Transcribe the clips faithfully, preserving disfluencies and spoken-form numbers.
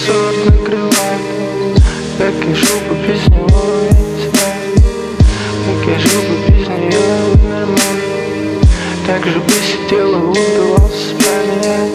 сорт накрывает. Как я жил бы без него, я не знаю. Как я жил бы без нее, нормально. Так же бы сидел и убивался в спальне.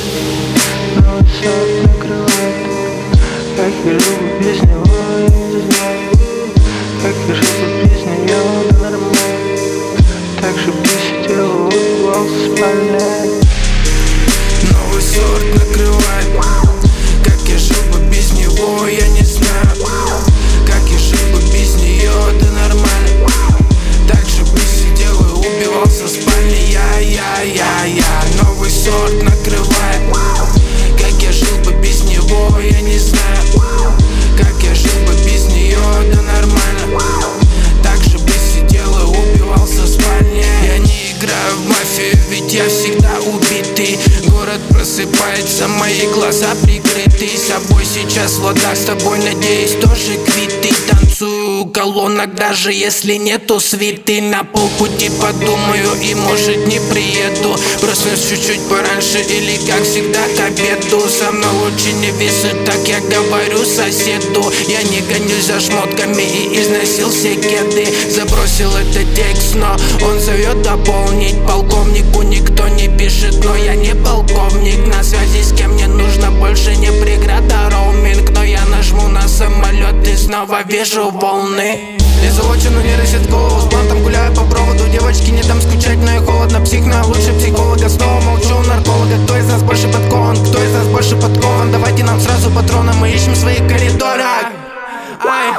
Новый сорт накрывает. Как я жил бы без него, я не знаю. Как я жил бы без нее, нормально. Так же бы сидел и убивался в спальне. Новый сорт накрывает. Как я жил бы без него, я не знаю. Как я жил бы без нее, да нормально. Так же бы сидел и убивался в спальне. Я, я, я, я. Новый сорт накрывает. Как я жил бы без него, я не знаю. Как я жил бы без нее, да нормально. Так же бы сидел и убивался в спальне. Я не играю в мафию, ведь я всегда убитый. Город просыпается, мои глаза прикрыты. С собой сейчас в ладах, с тобой, надеюсь, тоже квиты. Танцую у колонок, даже если нету свиты. На полпути подумаю и, может, не приеду. Проснусь чуть-чуть пораньше или, как всегда, к обеду. Со мной лучше не весит, так я говорю соседу. Я не гонюсь за шмотками и износил все кеды. Забросил этот текст, но он зовет дополнить. Полковнику никто не пишет, но я не полковник. На связи с кем мне нужно, больше не преграда роуминг. Но я нажму на самолет и снова вижу волны. Лезу не рысит голову, с блантом гуляю по проводу. Девочки, не дам скучать, но и холодно. Псих, но я лучше психолога. Снова молчу у нарколога. Кто из нас больше подкован? Кто из нас больше подкован? Давайте нам сразу патроны, мы ищем в своих коридорах. Ай.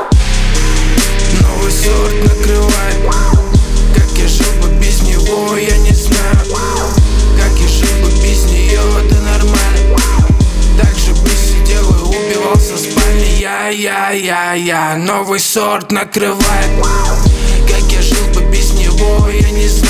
Новый сорт накрывает. Как я жил бы без него, я не знаю. Как я жил бы без нее, да нормально. Так же бы сидел и убивался в спальне. Я, я, я, я. Новый сорт накрывает. Как я жил бы без него, я не знаю.